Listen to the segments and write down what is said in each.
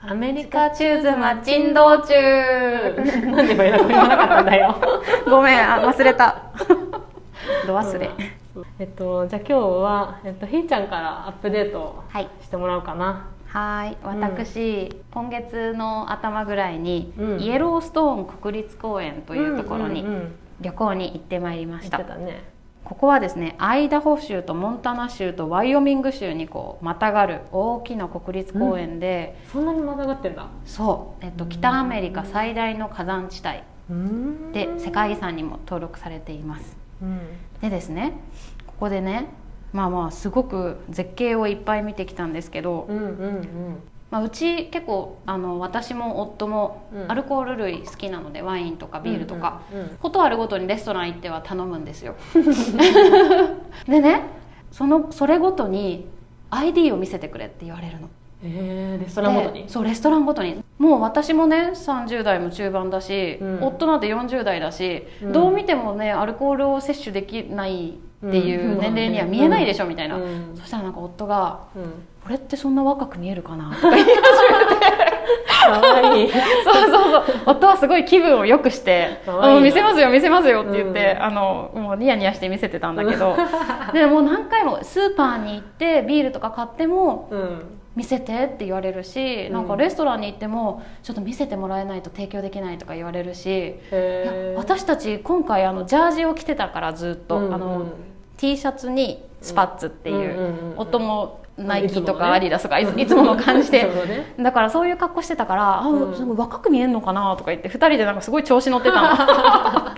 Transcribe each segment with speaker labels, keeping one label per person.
Speaker 1: アメリカチューズマッチン道中なんで言わなかったんだよ
Speaker 2: ごめん、忘れたど忘れ。
Speaker 1: じゃあ今日は、ひーちゃんからアップデートをしてもらおうかな。
Speaker 2: はい、私、今月の頭ぐらいに、イエローストーン国立公園というところに旅行に行ってまいりました。
Speaker 1: 行ってたね。
Speaker 2: ここはですね、アイダホ州とモンタナ州とワイオミング州にこうまたがる大きな国立公園で、
Speaker 1: そんなにまたがってんだ。
Speaker 2: そう、北アメリカ最大の火山地帯で世界遺産にも登録されています。でですね、ここでね、すごく絶景をいっぱい見てきたんですけど、うち結構私も夫もアルコール類好きなので、ワインとかビールとか、ことあるごとにレストラン行っては頼むんですよでね、それごとに ID を見せてくれって言われるの。
Speaker 1: レストランごとに？
Speaker 2: そう、レストランごとに。もう私もね30代も中盤だし、夫なんて40代だし、どう見てもねアルコールを摂取できないっていう年齢には見えないでしょみたいな。そしたらなんか夫が「これってそんな若く見えるかな?」とか言い始めてかわいいそう夫はすごい気分を良くして「見せますよ見せますよ」って言って、もうニヤニヤして見せてたんだけどでもう何回もスーパーに行ってビールとか買っても、見せてって言われるし、なんかレストランに行ってもちょっと見せてもらえないと提供できないとか言われるし、いや私たち今回ジャージを着てたからずっと、T シャツにスパッツっていう、夫もナイキとかアディダスとかいつもの感じでだからそういう格好してたから若く見えるのかなとか言って2人でなんかすごい調子乗ってたの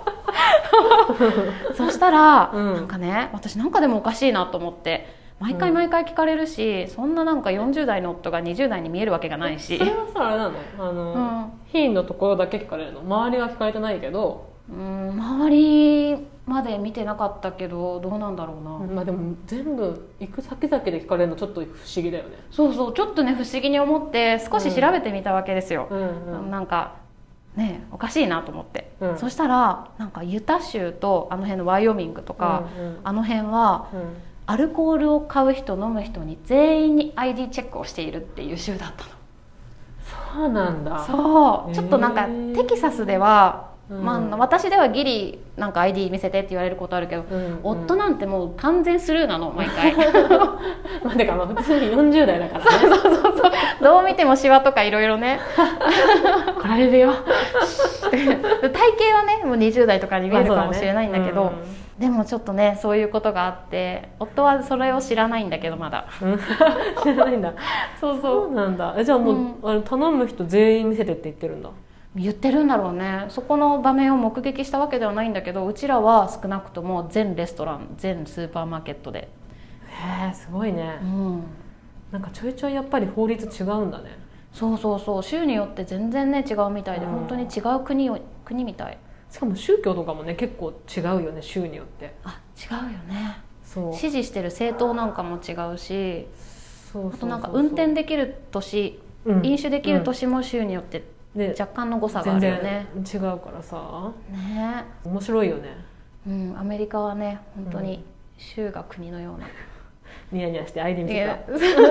Speaker 2: そしたら、なんかね、私なんかでもおかしいなと思って。毎回聞かれるし、そんななんか40代の夫が20代に見えるわけがないし。
Speaker 1: それはさ、あれなの？ヒーンのところだけ聞かれるの？周りは聞かれてないけど。
Speaker 2: 周りまで見てなかったけど、どうなんだろうな。
Speaker 1: でも全部行く先々で聞かれるのちょっと不思議だよね。
Speaker 2: そうそう、ちょっとね不思議に思って少し調べてみたわけですよ。なんかね、おかしいなと思って、そしたらなんかユタ州とあの辺のワイオミングとか、あの辺は、アルコールを買う人飲む人に全員に ID チェックをしているっていう州だったの。
Speaker 1: そうなんだ。
Speaker 2: そう、ちょっとなんかテキサスでは、私ではギリなんか ID 見せてって言われることあるけど、夫なんてもう完全スルーなの毎回
Speaker 1: てか普通に40代だからね。
Speaker 2: そうどう見てもシワとかいろいろね
Speaker 1: 来られるよ
Speaker 2: 体型はねもう20代とかに見えるかもしれないんだけど、でもちょっとねそういうことがあって、夫はそれを知らないんだけどまだ
Speaker 1: 知らないんだ。
Speaker 2: そう
Speaker 1: なんだ。じゃあもう、頼む人全員見せてって言ってるんだ。
Speaker 2: 言ってるんだろうね。そこの場面を目撃したわけではないんだけど、うちらは少なくとも全レストラン全スーパーマーケットで。
Speaker 1: へえ、すごいね。なんかちょいちょいやっぱり法律違うんだね。
Speaker 2: そう州によって全然ね違うみたいで、本当に違う国みたい。
Speaker 1: しかも宗教とかもね結構違うよね、州によって。
Speaker 2: 違うよね。
Speaker 1: そう、
Speaker 2: 支持してる政党なんかも違うし、あとなんか運転できる年、飲酒できる年も州によって若干の誤差があるよね。
Speaker 1: 全然違うからさ
Speaker 2: ね、
Speaker 1: 面白いよね。
Speaker 2: アメリカはね本当に州が国のような。
Speaker 1: ニヤニヤして ID 見せた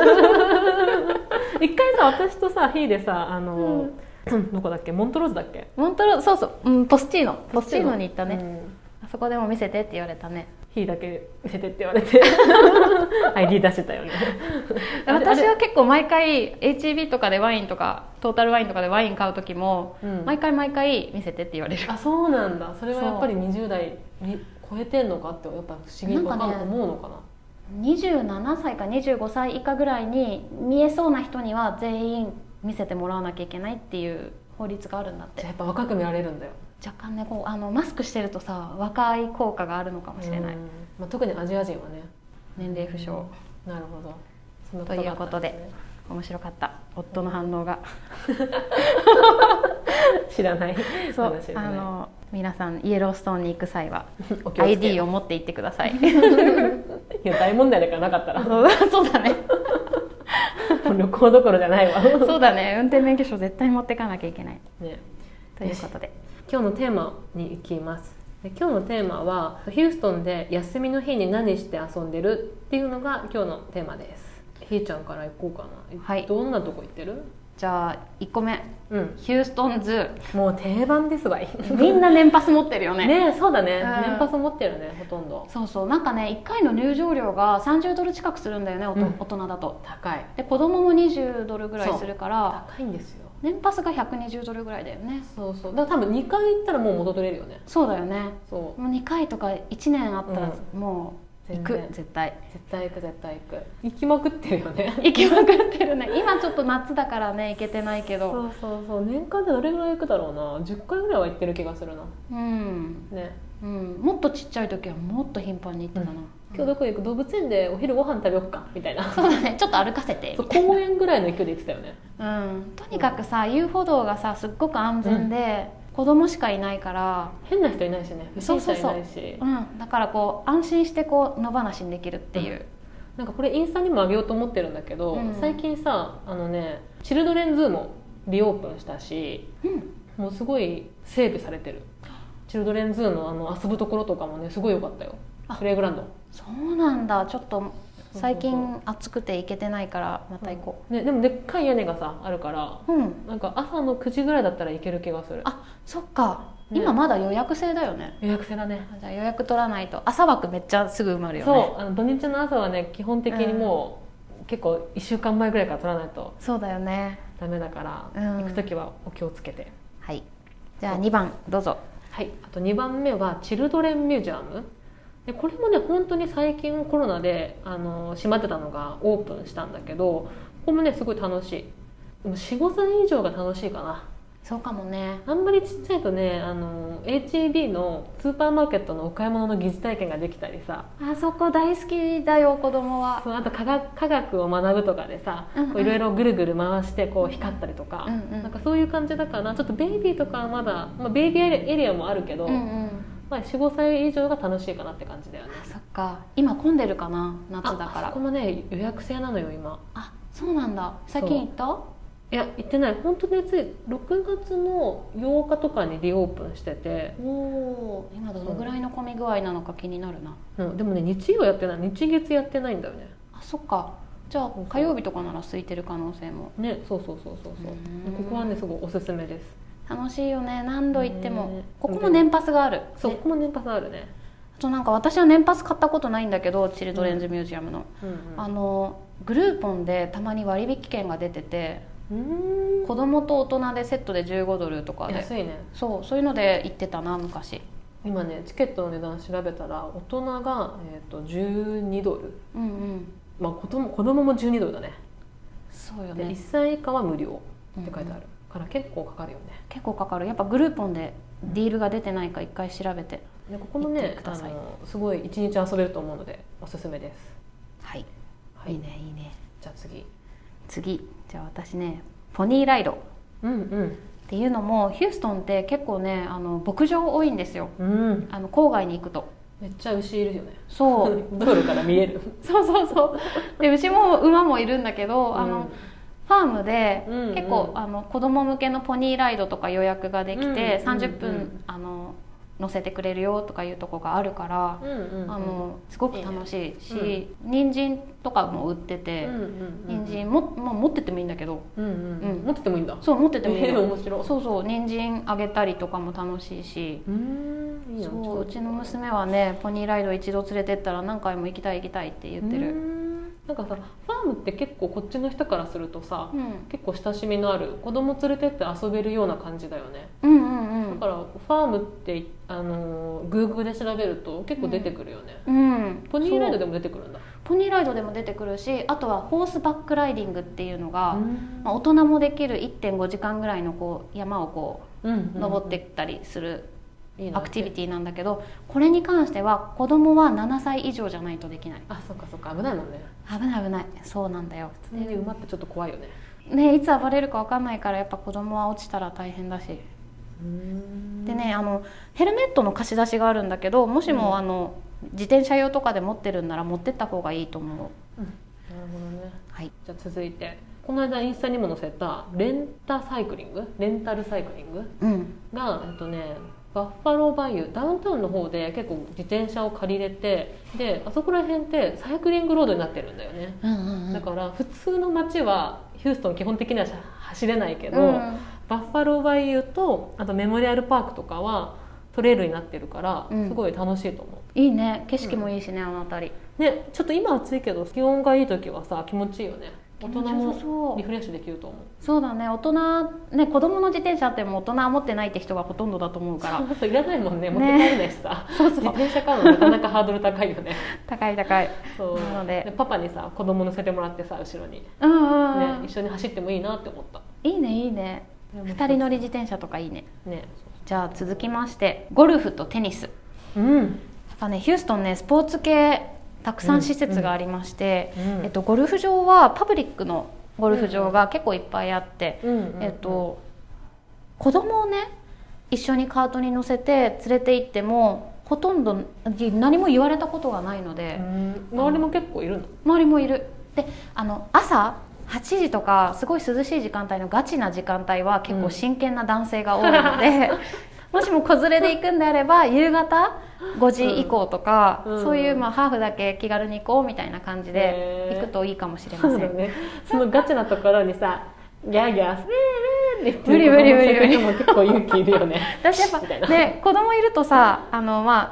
Speaker 1: 一回さ、私とさヒーでさどこだっけ、モントローズだっけ、
Speaker 2: そう、ポスチーノに行ったね。あそこでも見せてって言われたね。
Speaker 1: ヒーだけ見せてって言われてID 出してたよね
Speaker 2: 私は結構毎回 HEB とかでワインとかトータルワインとかでワイン買う時も、毎回見せてって言われる。
Speaker 1: そうなんだ。それはやっぱり20代に超えてんのかってやっぱ不思議に思うのかな。
Speaker 2: 27歳か25歳以下ぐらいに見えそうな人には全員見せてもらわなきゃいけないっていう法律があるんだって。
Speaker 1: じゃあやっぱ若く見られるんだよ。
Speaker 2: 若干ね、こうマスクしてるとさ若い効果があるのかもしれない。
Speaker 1: 特にアジア人はね、
Speaker 2: 年齢不詳。
Speaker 1: なるほど。
Speaker 2: ということで面白かった。夫の反応が
Speaker 1: 知らない。
Speaker 2: そう、皆さんイエローストーンに行く際はID を持って行ってください。い
Speaker 1: や大問題だからなかったら
Speaker 2: そうだね
Speaker 1: 旅行どころじゃないわ
Speaker 2: そうだね、運転免許証絶対持ってかなきゃいけない、ということで
Speaker 1: 今日のテーマに行きます。で今日のテーマはヒューストンで休みの日に何して遊んでるっていうのが今日のテーマです。ひーちゃんから行こうかな。どんなとこ行ってる？
Speaker 2: じゃあ1個目、ヒューストンズ
Speaker 1: もう定番ですわい
Speaker 2: みんな年パス持ってるよね。
Speaker 1: ね、そうだね、年パス持ってるね、ほとんど。
Speaker 2: そうそう、なんかね1回の入場料が$30近くするんだよね、大人だと。
Speaker 1: 高い。
Speaker 2: で子供も$20ぐらいするから
Speaker 1: 高いんですよ。
Speaker 2: 年パスが$120ぐらいだよね。
Speaker 1: そうそう、だから多分2回行ったらもう戻れるよね。
Speaker 2: そうだよね。
Speaker 1: そう
Speaker 2: もう2回とか1年あったらもう行く、絶対
Speaker 1: 行く、絶対行く。行きまくってるよね。
Speaker 2: 行きまくってるね。今ちょっと夏だからね行けてないけど。
Speaker 1: そうそうそう、年間でどれぐらい行くだろうな。10回ぐらいは行ってる気がするな。ね、
Speaker 2: もっとちっちゃい時はもっと頻繁に行ってたな。
Speaker 1: 今日どこ行く、動物園でお昼ご飯食べよっかみたいな。
Speaker 2: そうだね、ちょっと歩かせてみたいな。
Speaker 1: 公園ぐらいの勢いで行ってたよね。
Speaker 2: とにかくさ、遊歩道がさすっごく安全で、子供しかいないから
Speaker 1: 変な人いないしね、不審者いないし。
Speaker 2: だからこう安心してこう野放しにできるっていう、
Speaker 1: なんかこれインスタにも上げようと思ってるんだけど、最近さチルドレンズーもリオープンしたし、もうすごい整備されてる。チルドレンズーの遊ぶところとかもねすごい良かったよ。プレイグラウンド。
Speaker 2: そうなんだ。ちょっと最近暑くて行けてないからまた行こう。
Speaker 1: でもでっかい屋根がさあるから、なんか朝の9時ぐらいだったら行ける気がする。
Speaker 2: あ、そっか。今まだ予約制だよね。
Speaker 1: 予約制だね。
Speaker 2: じゃあ予約取らないと。朝枠めっちゃすぐ埋まるよね。
Speaker 1: そう、土日の朝はね基本的にもう、結構1週間前ぐらいから取らないと
Speaker 2: そうだよね、
Speaker 1: ダメだから、行く時はお気をつけて。
Speaker 2: はい、じゃあ2番どうぞ。
Speaker 1: はい、あと2番目はチルドレンミュージアムで、これもね本当に最近コロナで閉まってたのがオープンしたんだけど、ここもねすごい楽しい。でも 4,5 歳以上が楽しいかな。
Speaker 2: そうかもね。
Speaker 1: あんまりちっちゃいとねHEB のスーパーマーケットのお買い物の疑似体験ができたりさ、
Speaker 2: あそこ大好きだよ子供は。
Speaker 1: そう、あと科学を学ぶとかでさ、いろいろぐるぐる回してこう光ったりとか、なんかそういう感じだから、ちょっとベイビーとかはまだ、ベイビーエリアもあるけど、4,5 歳以上が楽しいかなって感じだよね。
Speaker 2: そっか。今混んでるかな、夏だから。
Speaker 1: あそこもね予約制なのよ今。
Speaker 2: あ、そうなんだ。最近行った？
Speaker 1: いや行ってない。本当ね、つい6月の8日とかにリオープンしてて、
Speaker 2: 今どのぐらいの混み具合なのか気になるな。
Speaker 1: でもね日曜やってない、日月やってないんだよね。
Speaker 2: あ、そっか。じゃあ火曜日とかなら空いてる可能性も
Speaker 1: ね。そうここはねすごいおすすめです。
Speaker 2: 楽しいよね、何度行っても。ここも年パスがある。
Speaker 1: そう、ここも年パスあるね。
Speaker 2: あとなんか私は年パス買ったことないんだけど、チルドレンズミュージアムの、グルーポンでたまに割引券が出てて、子供と大人でセットで$15とかで
Speaker 1: 安いね。そう
Speaker 2: いうので行ってたな昔。
Speaker 1: 今ねチケットの値段調べたら大人が、$12、子供も$12だね。
Speaker 2: そうよね。
Speaker 1: 1歳以下は無料って書いてあるから結構かかるよね。
Speaker 2: 結構かかる。やっぱグルーポンでディールが出てないか一回調べて。
Speaker 1: でここのねすごい一日遊べると思うのでおすすめです。
Speaker 2: はい、いいねいいね。
Speaker 1: じゃあ
Speaker 2: 次じゃあ私ね、ポニーライドっていうのも、ヒューストンって結構ね牧場多いんですよ、郊外に行くと。
Speaker 1: めっちゃ牛いるよね。
Speaker 2: そう
Speaker 1: 道路から見える
Speaker 2: そうで牛も馬もいるんだけど、ファームで結構子供向けのポニーライドとか予約ができて、30分乗せてくれるよとかいうとこがあるから、すごく楽しいし、人参とかも売ってて、人参も持ってってもいいんだけど、
Speaker 1: 持っててもいいんだ。
Speaker 2: そう、持っててもいいの。
Speaker 1: 面白い。
Speaker 2: そう人参あげたりとかも楽しいし、うちの娘はねポニーライド一度連れてったら何回も行きたいって言ってる。
Speaker 1: なんかさ、ファームって結構こっちの人からするとさ、結構親しみのある、子供連れてって遊べるような感じだよね。だからファームってGoogle で調べると結構出てくるよね。ポニーライドでも出てくるんだ。
Speaker 2: ポニーライドでも出てくるし、あとはホースバックライディングっていうのが、大人もできる 1.5 時間ぐらいのこう山をこう登っていったりするアクティビティなんだけど、これに関しては子供は7歳以上じゃないとできない。
Speaker 1: あ、そっか危ないもんね。
Speaker 2: 危ない。そうなんだよ。
Speaker 1: 普通に馬ってちょっと怖いよね。
Speaker 2: ね、いつ暴れるか分かんないから、やっぱ子供は落ちたら大変だし。でね、ヘルメットの貸し出しがあるんだけど、もしも自転車用とかで持ってるんなら持ってった方がいいと思う。なるほ
Speaker 1: どね。
Speaker 2: はい。
Speaker 1: じゃあ続いて、この間インスタにも載せたレンタルサイクリングがバッファローバイユーダウンタウンの方で結構自転車を借りれて、であそこら辺ってサイクリングロードになってるんだよね。だから普通の街はヒューストン基本的には走れないけど、バッファローバイユーとあとメモリアルパークとかはトレイルになってるから、すごい楽しいと思う。
Speaker 2: いいね、景色もいいしね、あの辺り
Speaker 1: ね。ちょっと今暑いけど気温がいい時はさ気持ちいいよね。大人もリフレッシュできると思う。
Speaker 2: そうだね、大人ね、子供の自転車っても大人は持ってないって人がほとんどだと思うから。
Speaker 1: そういらないもんね、持って帰れないしさ、そうそう、自転車買うのなかなかハードル高いよね。
Speaker 2: 高い高い。
Speaker 1: そうなのでパパにさ子供乗せてもらってさ後ろに、ね、一緒に走ってもいいなって思った。
Speaker 2: いいねいいね、2人乗り自転車とかいいね。じゃあ続きましてゴルフとテニス。やっぱねヒューストンねスポーツ系たくさん施設がありまして、ゴルフ場はパブリックのゴルフ場が結構いっぱいあって、子供をね一緒にカートに乗せて連れて行ってもほとんど何も言われたことがないので。
Speaker 1: 周りも結構いるの？
Speaker 2: 周りもいる。で朝8時とかすごい涼しい時間帯のガチな時間帯は結構真剣な男性が多いので、もしも子連れで行くんであれば夕方5時以降とか、そういうハーフだけ気軽に行こうみたいな感じで行くといいかもしれません。
Speaker 1: そのガチなところにさギャーギャー無理無理無理無理も結構勇気いるよね。
Speaker 2: 私やっぱね子供いるとさ何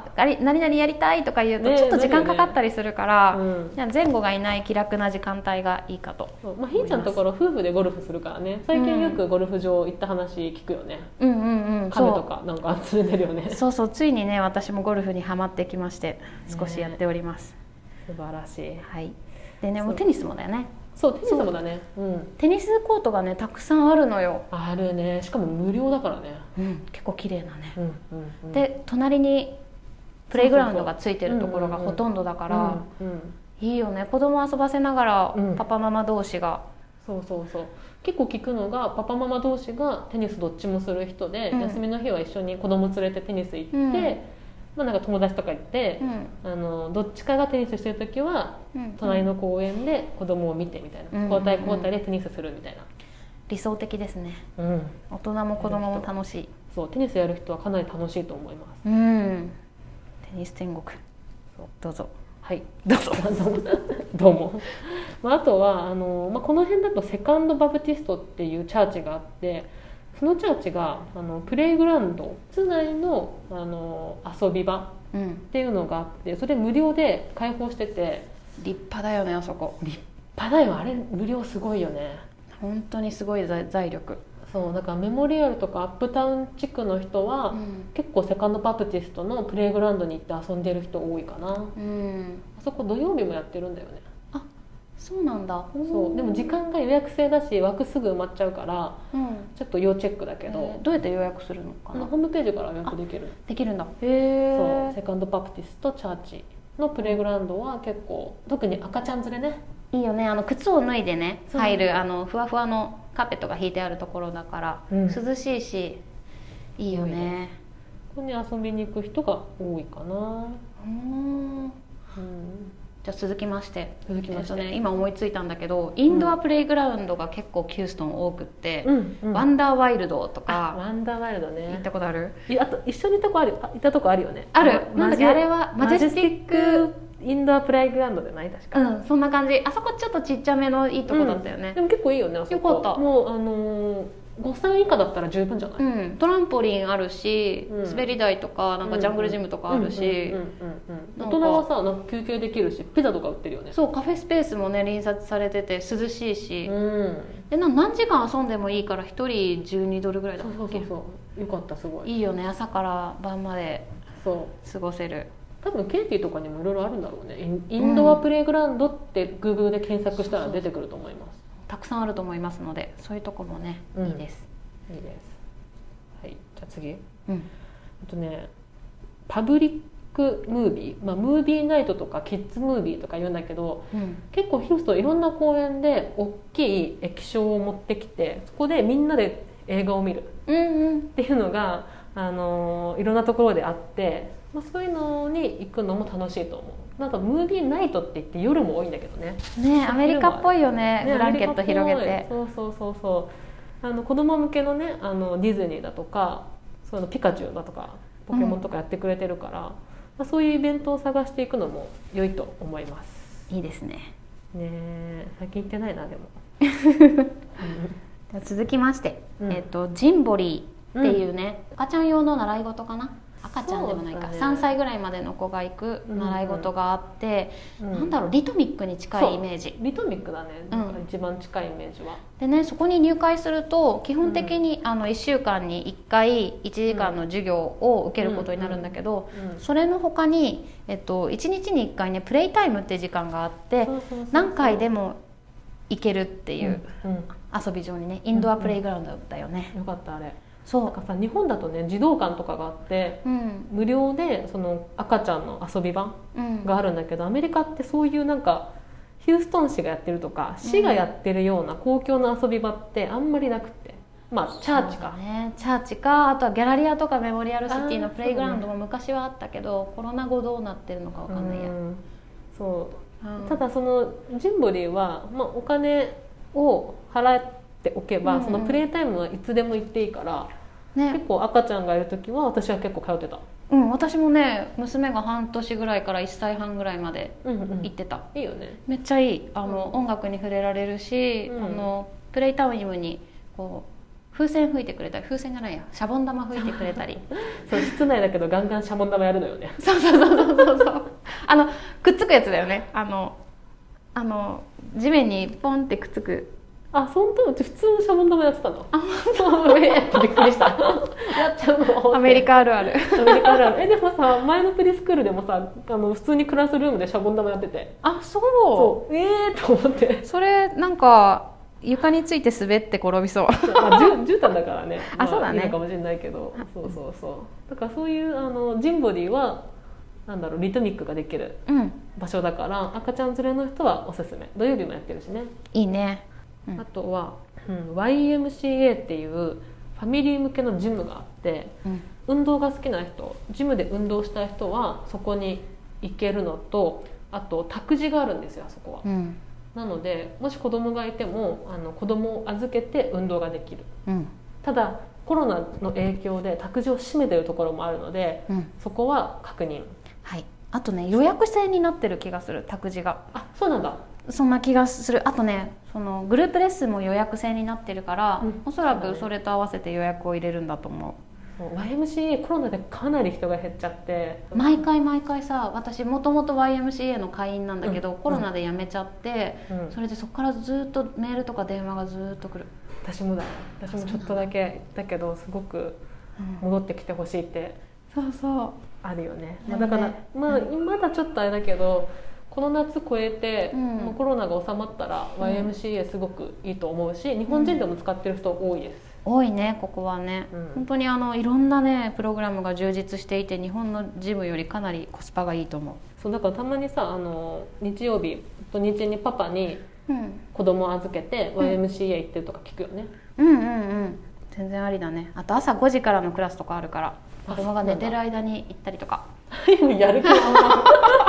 Speaker 2: 々やりたいとか言うとちょっと時間かかったりするから、前後がいない気楽な時間帯がいいかと。
Speaker 1: ひーちゃんのところ夫婦でゴルフするからね、最近よくゴルフ場行った話聞くよね。カメとかなんか連れてるよね。
Speaker 2: そうそう、ついにね私もゴルフにハマってきまして少しやっております。
Speaker 1: 素晴らしい。
Speaker 2: はい。でねもうテニスもだよね。
Speaker 1: そうテニスもだね。
Speaker 2: テニスコートがねたくさんあるのよ。
Speaker 1: あるね。しかも無料だからね。
Speaker 2: 結構綺麗なね。で隣にプレイグラウンドがついてるところがほとんどだからいいよね。子供遊ばせながらパパママ同士が。
Speaker 1: そう結構聞くのがパパママ同士がテニスどっちもする人で、休みの日は一緒に子供連れてテニス行って。なんか友達とか行って、どっちかがテニスしてる時は、隣の公園で子供を見てみたいな、交代交代でテニスするみたいな。
Speaker 2: 理想的ですね。大人も子供も楽しい。
Speaker 1: そうテニスやる人はかなり楽しいと思います。
Speaker 2: テニス天国。どうぞ。
Speaker 1: はいどうぞどうも。あとはこの辺だとセカンドバプティストっていうチャーチがあって、そのチャーチがプレイグラウンド室内の遊び場っていうのがあって、それ無料で開放してて。
Speaker 2: 立派だよねあそこ。
Speaker 1: 立派だよあれ、無料すごいよね。
Speaker 2: 本当にすごい財力。
Speaker 1: そうだからメモリアルとかアップタウン地区の人は、結構セカンドバプティストのプレイグラウンドに行って遊んでる人多いかな。あそこ土曜日もやってるんだよね。
Speaker 2: そうなんだ。
Speaker 1: そうでも時間が予約制だし枠すぐ埋まっちゃうから、ちょっと要チェックだけど、
Speaker 2: どうやって予約するのかな。
Speaker 1: ホームページから予約できる。
Speaker 2: できるんだ。
Speaker 1: そうセカンドバプティストチャーチのプレイグラウンドは結構、特に赤ちゃん連れね
Speaker 2: いいよね。靴を脱いでね入るふわふわのカーペットが引いてあるところだから、涼しいしいいよね。
Speaker 1: ここに遊びに行く人が多いかな。
Speaker 2: じゃあ続きまして今思いついたんだけど、インドアプレイグラウンドが結構ヒューストン多くって、ワンダーワイルドとか。
Speaker 1: ワンダーワイルドね。
Speaker 2: 行ったことある？
Speaker 1: あと一緒に行ったとこあるよね。
Speaker 2: ある。なんだっけあれはマジェスティック
Speaker 1: インドアプレイグラウンドでない確か。
Speaker 2: そんな感じ。あそこちょっとちっちゃめのいいとこだったよね。
Speaker 1: でも結構いいよねあそこ。よかった。もう5歳以下だったら十分じゃない？
Speaker 2: トランポリンあるし、滑り台とかなんかジャングルジムとかあるし、
Speaker 1: 大人はさなんか休憩できるし、ピザとか売ってるよね。
Speaker 2: そうカフェスペースもね隣接されてて涼しいし、で何時間遊んでもいいから1人$12ぐらいだっけ。
Speaker 1: そうよかった。すごい
Speaker 2: いいよね。朝から晩まで過ごせる。
Speaker 1: 多分ケイティとかにもいろいろあるんだろうね。インドアプレイグラウンドって Google で検索したら出てくると思います。
Speaker 2: たくさんあると思いますので、そういうとこもね、いいです。
Speaker 1: いいです。はい、じゃあ次。パブリックムービー、ムービーナイトとかキッズムービーとか言うんだけど、結構ヒューストンいろんな公園で大きい液晶を持ってきて、そこでみんなで映画を見るっていうのがいろんなところであって、そういうのに行くのも楽しいと思う。なんかムービーナイトって言って夜も多いんだけどね。アメリカっぽいよね。ブランケット広げて。そう子供向けのねディズニーだとかそういうのピカチュウだとかポケモンとかやってくれてるから、そういうイベントを探していくのも良いと思います。
Speaker 2: いいですね。
Speaker 1: ね最近行ってないなでも。
Speaker 2: では続きまして、ジンボリーっていうね、赤ちゃん用の習い事かな。赤ちゃんでもないか、3歳ぐらいまでの子が行く習い事があって、なんだろう、リトミックに近いイメージ。
Speaker 1: リトミックだね、一番近いイメージは。
Speaker 2: でね、そこに入会すると基本的に1週間に1回1時間の授業を受けることになるんだけど、それの他に、1日に1回ねプレイタイムって時間があって、何回でも行けるっていう遊び場にね、インドアプレイグラウンドだよね。
Speaker 1: よかったあれ。
Speaker 2: そう
Speaker 1: なんかさ、日本だとね児童館とかがあって、無料でその赤ちゃんの遊び場があるんだけど、アメリカってそういうなんかヒューストン市がやってるとか市がやってるような公共の遊び場ってあんまりなくて、まあチャーチか、
Speaker 2: チャーチか、あとはギャラリアとかメモリアルシティのプレイグラウンドも昔はあったけど、コロナ後どうなってるのかわかんないや。
Speaker 1: そう、ただそのジンボリーは、お金を払っておけば、そのプレイタイムはいつでも行っていいから、結構赤ちゃんがいる時は私は結構通ってた。
Speaker 2: 私もね、娘が半年ぐらいから1歳半ぐらいまで行ってた。
Speaker 1: いいよね、
Speaker 2: めっちゃいい。音楽に触れられるし、プレイタイムにこう風船吹いてくれたり、風船じゃないや、シャボン玉吹いてくれたり
Speaker 1: そう室内だけどガンガンシャボン玉やるのよね。
Speaker 2: そうくっつくやつだよね。地面にポンってくっつく。
Speaker 1: その時普通のシャボン玉やってたの。びっくりしたやっちゃうの。
Speaker 2: アメリカあるある。
Speaker 1: アメリカあるある。でもさ、前のプリスクールでもさ、普通にクラスルームでシャボン玉やってて、そうと思って。
Speaker 2: それなんか床について滑って転びそう。
Speaker 1: 絨毯だからね。
Speaker 2: そうだね。
Speaker 1: いいのかもしれないけど、だからそういうジンボリーはなんだろう、リトミックができる場所だから、赤ちゃん連れの人はおすすめ。土曜日もやってるしね。
Speaker 2: いいね。
Speaker 1: あとは、YMCA っていうファミリー向けのジムがあって、運動が好きな人、ジムで運動したい人はそこに行けるのと、あと託児があるんですよ、そこは。なのでもし子供がいても子供を預けて運動ができる。ただコロナの影響で託児を閉めてるところもあるので、そこは確認。
Speaker 2: あとね、予約制になってる気がする、託児が。
Speaker 1: そうなんだ。
Speaker 2: そんな気がする。あとね、そのグループレッスンも予約制になってるから、おそらくそれと合わせて予約を入れるんだと思う。
Speaker 1: YMCA コロナでかなり人が減っちゃって、
Speaker 2: 毎回さ、私もともと YMCA の会員なんだけど、コロナで辞めちゃって、それでそこからずっとメールとか電話がずっと来る。
Speaker 1: 私もだよ。私もちょっとだけだけど、すごく戻ってきてほしいってあるよね。だからまだちょっとあれだけど、この夏越えて、もうコロナが収まったら YMCA すごくいいと思うし、日本人でも使ってる人多いです。
Speaker 2: 多いね、ここはね。本当にいろんなねプログラムが充実していて、日本のジムよりかなりコスパがいいと思う。
Speaker 1: そうだからたまにさ、日曜日土日にパパに子供を預けて YMCA 行ってるとか聞くよね。
Speaker 2: 全然ありだね。あと朝5時からのクラスとかあるから、子供が寝てる間に行ったりとか。
Speaker 1: やる気満々。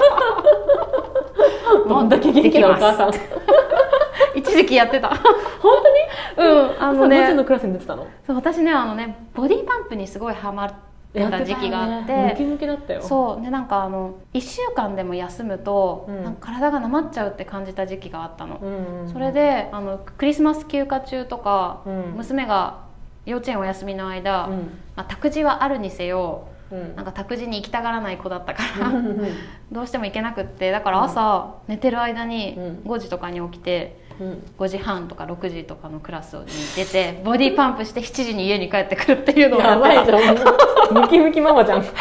Speaker 1: どんだけ元気なお母さん。
Speaker 2: 一時期やってた。
Speaker 1: 本当に？朝5時のクラスに出てたの？
Speaker 2: そう、私ねボディパンプにすごいハマってた時期があって、
Speaker 1: ムキムキだったよ。
Speaker 2: そうで、なんか1週間でも休むと、なんか体がなまっちゃうって感じた時期があったの。それでクリスマス休暇中とか、娘が幼稚園お休みの間、託児はあるにせよ、なんか託児に行きたがらない子だったからどうしても行けなくって、だから朝、寝てる間に5時とかに起きて、5時半とか6時とかのクラスに出てボディパンプして7時に家に帰ってくるっていうのをやってた。やばいじ
Speaker 1: ゃん。ムキムキママじゃん。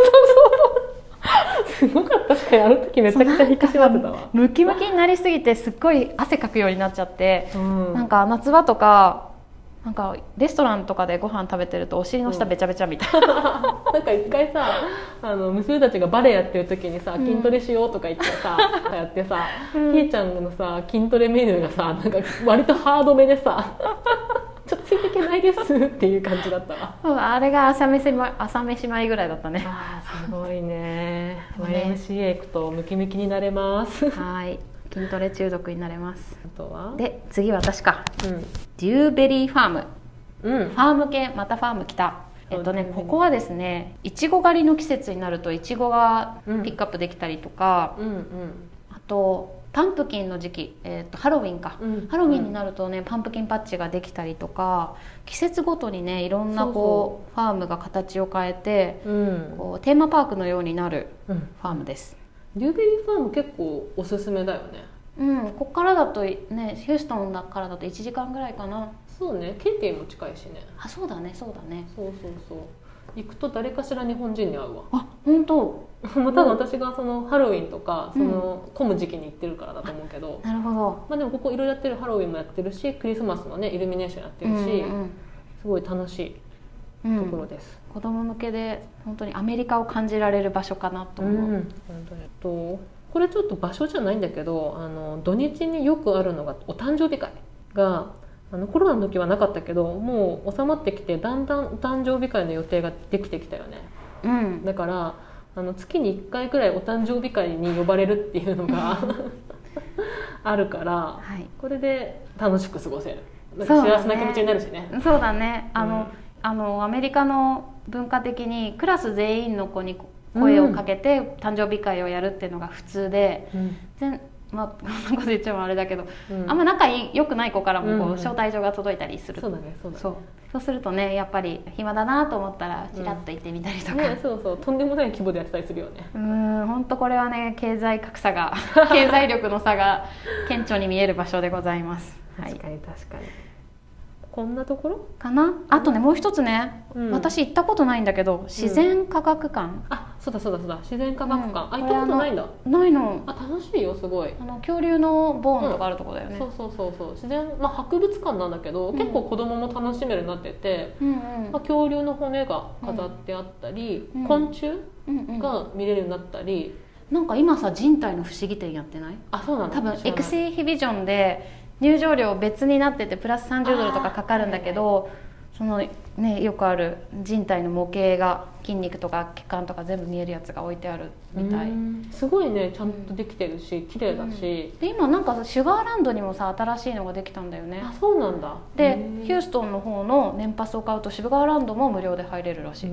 Speaker 1: すごかった。しかやる時めちゃくちゃ引き締まってたわ。
Speaker 2: ムキムキになりすぎてすっごい汗かくようになっちゃって、なんか夏場とかなんかレストランとかでご飯食べてるとお尻の下べちゃべちゃみたいな、
Speaker 1: なんか一回さ、娘たちがバレエやってる時にさ、筋トレしようとか言ってさ、やってさ、ひーちゃんのさ筋トレメニューがさ、なんか割とハードめでさちょっとついていけないですっていう感じだったわ。
Speaker 2: あれが朝飯前ぐらいだったね。
Speaker 1: すごいね。YMCA 行くとムキムキになれます。
Speaker 2: はい、筋トレ中毒になれます。
Speaker 1: あとは
Speaker 2: で次私か、デューベリーファーム、ファーム系、またファーム来た。ここはですね、いちご狩りの季節になるといちごがピックアップできたりとか、あパンプキンの時期、ハロウィンか、ハロウィンになるとねパンプキンパッチができたりとか、季節ごとにねいろんなこうファームが形を変えて、こうテーマパークのようになるファームです。
Speaker 1: リューベリーファーム結構おすすめだよね。
Speaker 2: こっからだとねヒューストンからだと1時間ぐらいかな。
Speaker 1: そうね、ケイティも近いしね。
Speaker 2: そうだね。そう
Speaker 1: 行くと誰かしら日本人に会うわ。
Speaker 2: 本当。
Speaker 1: ただ私がそのハロウィンとか混む時期に行ってるからだと思うけど、
Speaker 2: なるほど。
Speaker 1: でもここいろいろやってる、ハロウィンもやってるし、クリスマスのねイルミネーションやってるし、すごい楽しいところです。
Speaker 2: 子供向けで本当にアメリカを感じられる場所かなと思う。
Speaker 1: 本当にこれちょっと場所じゃないんだけど、土日によくあるのがお誕生日会が、コロナの時はなかったけどもう収まってきて、だんだんお誕生日会の予定ができてきたよね。だから月に1回くらいお誕生日会に呼ばれるっていうのがあるから、これで楽しく過ごせる。幸せな気持ちになるしね。
Speaker 2: そうだね。アメリカの文化的にクラス全員の子に声をかけて誕生日会をやるっていうのが普通で、こんなこと言っちゃうのあれだけど、あんま仲良くない子からもこう招待状が届いたりする。そうするとね、やっぱり暇だなと思ったらチラッと行ってみたりとか、
Speaker 1: とんでもない規模でやってたりするよね。
Speaker 2: 本当これはね、経済力の差が顕著に見える場所でございます。
Speaker 1: 確かにこんなところ
Speaker 2: かな。あとね、もう一つね、私行ったことないんだけど、自然科学館。
Speaker 1: そうだ自然科学館。行ったことないんだ。
Speaker 2: ないの。
Speaker 1: 楽しいよ、すごい。
Speaker 2: 恐竜のボーンとかあるとこだよね。
Speaker 1: そう自然、博物館なんだけど、結構子供も楽しめるようになってて、恐竜の骨が飾ってあったり、昆虫が見れるようになったり、
Speaker 2: なんか今さ、人体の不思議展やってない？
Speaker 1: そうなんだ。
Speaker 2: 多分エクシビジョンで入場料別になっててプラス30ドルとかかかるんだけど、そのね、よくある人体の模型が、筋肉とか血管とか全部見えるやつが置いてあるみたい。
Speaker 1: すごいね、ちゃんとできてるし綺麗だし、
Speaker 2: で今なんかシュガーランドにもさ、新しいのができたんだよね。
Speaker 1: そうなんだ。
Speaker 2: でヒューストンの方の年パスを買うとシュガーランドも無料で入れるらしい。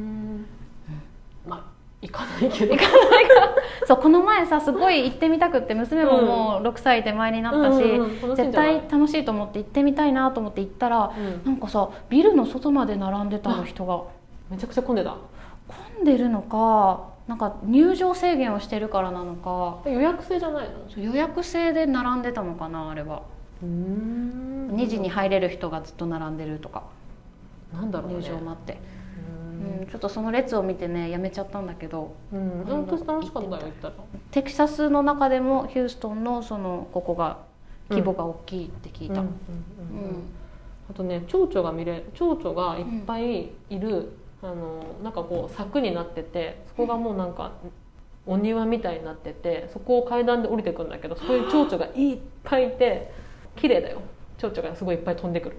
Speaker 1: 行かないけど。
Speaker 2: そう、この前さ、すごい行ってみたくって、娘ももう6歳手前になったし、絶対楽しいと思って行ってみたいなと思って行ったら、なんかさ、ビルの外まで並んでたの、人が。
Speaker 1: めちゃくちゃ混んでた。
Speaker 2: 混んでるのか、なんか入場制限をしてるからなのか。
Speaker 1: 予約制じゃないの？
Speaker 2: 予約制で並んでたのかな、あれは。2時に入れる人がずっと並んでるとか。
Speaker 1: なんだろうね。
Speaker 2: 入場待って。ちょっとその列を見てね、やめちゃったんだけど、
Speaker 1: 私楽しかったよ、行ったら。
Speaker 2: テキサスの中でもヒューストンのここが規模が大きいって聞いた。
Speaker 1: あとね、蝶々がいっぱいいる、なんかこう柵になってて、そこがもうなんかお庭みたいになってて、そこを階段で降りてくるんだけど、そこに蝶々がいっぱいいて綺麗だよ。蝶々がすごいいっぱい飛んでくる。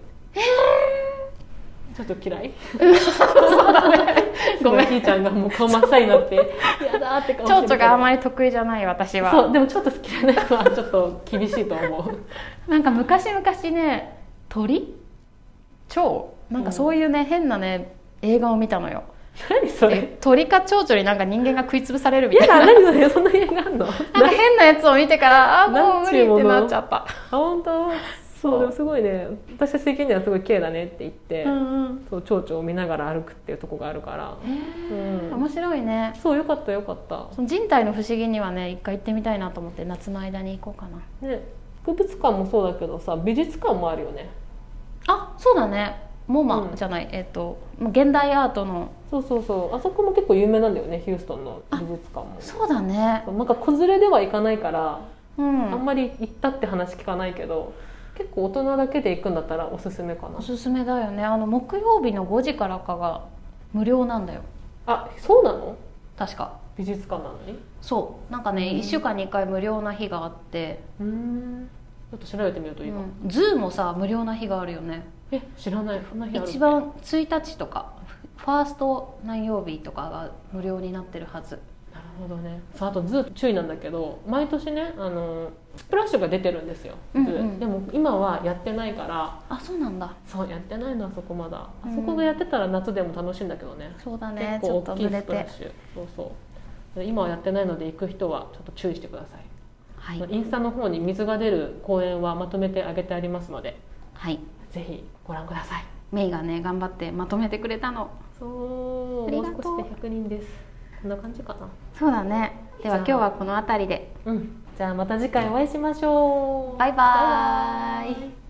Speaker 1: ちょっと嫌い。
Speaker 2: そうだね。
Speaker 1: ごめん、ひーちゃんがもう顔真っ青になってやだって顔してる。
Speaker 2: 蝶々があまり得意じゃない私は。
Speaker 1: そう、でもちょっと嫌いな人はちょっと厳しいと思う。
Speaker 2: なんか昔ね、蝶なんかそういうね、変なね映画を見たのよ。
Speaker 1: 何それ？
Speaker 2: 鳥か蝶々になんか人間が食いつぶされるみたいな。
Speaker 1: 何それ？そんな映画あんの？なんか
Speaker 2: 変なやつを見てからもう無理ってなっちゃった。
Speaker 1: 本当？そうでもすごいね、私たち的にはすごい綺麗だねって言って、そう蝶々を見ながら歩くっていうとこがあるから、
Speaker 2: 面白いね。
Speaker 1: そう、よかった。
Speaker 2: その人体の不思議にはね、一回行ってみたいなと思って、夏の間に行こうかな。
Speaker 1: ね、博物館もそうだけどさ、美術館もあるよね。
Speaker 2: そうだね。モマじゃない、現代アートの。
Speaker 1: そうあそこも結構有名なんだよね、ヒューストンの美術館も。
Speaker 2: そうだね。
Speaker 1: なんか子連れでは行かないから、あんまり行ったって話聞かないけど、結構大人だけで行くんだったらおすすめかな。
Speaker 2: おすすめだよね。木曜日の5時からかが無料なんだよ。
Speaker 1: そうなの？
Speaker 2: 確か。
Speaker 1: 美術館なのに？そう。
Speaker 2: なんかね、1週間に1回無料な日があって。
Speaker 1: ちょっと調べてみるといいか。
Speaker 2: ズーもさ、無料な日があるよね。
Speaker 1: 知らない。そんな日あるっけ？
Speaker 2: 一番1日とかファースト何曜日とかが無料になってるはず。
Speaker 1: なるほどね。あとズー注意なんだけど、毎年ね、スプラッシュが出てるんですよ、ズー。でも今はやってないから。
Speaker 2: そうなんだ。
Speaker 1: そうやってないの、あそこまだ。あそこがやってたら夏でも楽しいんだけどね。
Speaker 2: そうだね。
Speaker 1: 結構大きいスプラッシュ。そう今はやってないので、行く人はちょっと注意してください。
Speaker 2: はい、
Speaker 1: インスタの方に水が出る公演はまとめてあげてありますので、
Speaker 2: はい、
Speaker 1: ぜひご覧ください。
Speaker 2: メイがね頑張ってまとめてくれたの。
Speaker 1: そう、もう少しで100人です。こんな感じかな。
Speaker 2: そうだね。では今日はこの辺りで、
Speaker 1: じゃあまた次回お会いしましょう。
Speaker 2: バイバーイ。